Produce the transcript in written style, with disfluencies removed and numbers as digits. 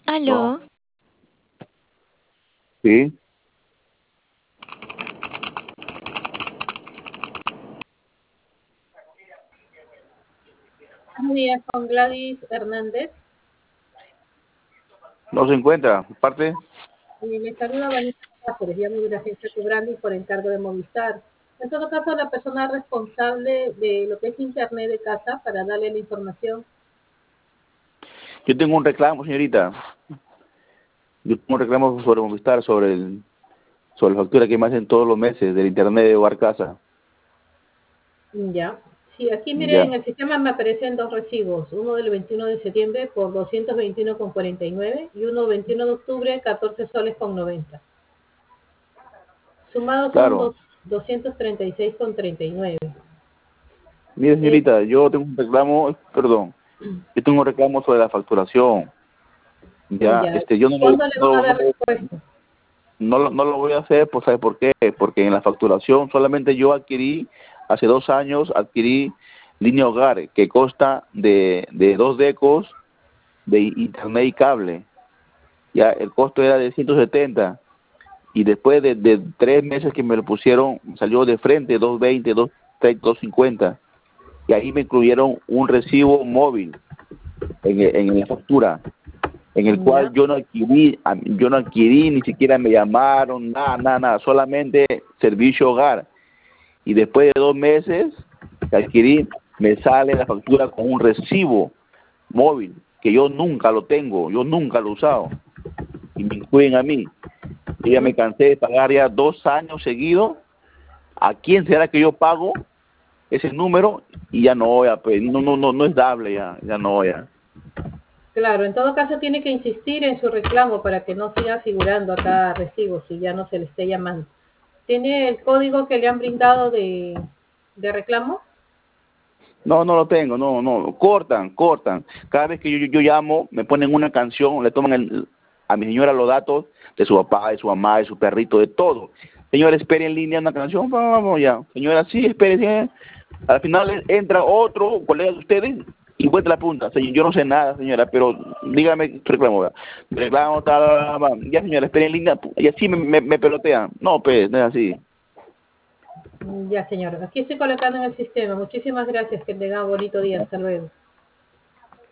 ¿Aló? No, sí, Buenos días, con Gladys Hernández. no se encuentra. Parte, Le saluda Vanessa Cáceres, llamo de la agencia Cobrandi por encargo de Movistar. En todo caso, la persona responsable de lo que es Internet de casa para darle la información. yo tengo un reclamo, señorita. Yo tengo un reclamo sobre Movistar, sobre la factura que me hacen todos los meses del internet de Hogar Casa. Ya. Sí, aquí mire, Ya, en el sistema me aparecen dos recibos, uno del 21 de septiembre por 221,49 y uno 21 de octubre, 14 soles con 90. Sumados son claro. 236,39. Mire, Eh, señorita, yo tengo un reclamo, perdón, yo tengo un reclamo sobre la facturación. Ya, ya. yo no ¿Cuándo le van a dar respuesta? no lo voy a hacer, pues, ¿sabe por qué? Porque en la facturación solamente yo adquirí, hace 2 años, adquirí línea hogar, que consta de 2 decos de internet y cable. Ya el costo era de 170 y después de 3 meses que me lo pusieron salió de frente 220, 230, 250 y ahí me incluyeron un recibo móvil en la factura en el cual Ya. yo no adquirí, ni siquiera me llamaron, nada, solamente servicio hogar. Y después de 2 meses que adquirí, me sale la factura con un recibo móvil, que yo nunca lo tengo, yo nunca lo he usado, y me incluyen a mí. Yo ya me cansé de pagar ya 2 años seguidos. ¿A quién será que yo pago ese número? Y ya no, ya, pues, no es dable, ya no, ya. Claro, en todo caso tiene que insistir en su reclamo para que no siga figurando acá recibo si ya no se le esté llamando. ¿Tiene el código que le han brindado de reclamo? No lo tengo, no, cortan. Cada vez que yo llamo, me ponen una canción, le toman a mi señora los datos de su papá, de su mamá, de su perrito, de todo. Señora, espere en línea una canción, vamos ya. Señora, sí, espere, sí. Al final entra otro colega de ustedes y vuelta la punta. Yo no sé nada, señora, pero dígame su reclamo. ¿Verdad? Reclamo, tal, ya, señora, espere en línea. Y así me pelotean. No, pues, no es así. Ya, señor. Aquí estoy colocando en el sistema. Muchísimas gracias. Que tenga un bonito día. Hasta luego.